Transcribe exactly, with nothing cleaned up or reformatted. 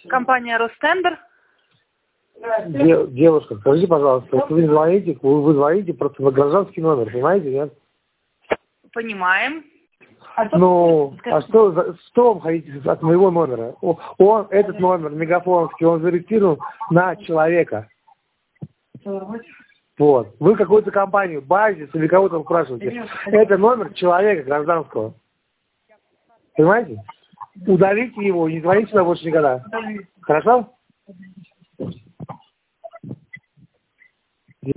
Компания Ростендер. Де, девушка, скажите, пожалуйста, если вы звоните, вы, вы звоните просто на гражданский номер, понимаете, нет? Понимаем. Ну, а что, за- что вы хотите от моего номера? О- Он, этот номер, мегафоновский, он зарегистрирован на человека. Вот. Вы какую-то компанию, базис или кого-то вы спрашиваете. Это номер человека гражданского. Понимаете? Удалите его, не звоните сюда больше никогда. Хорошо?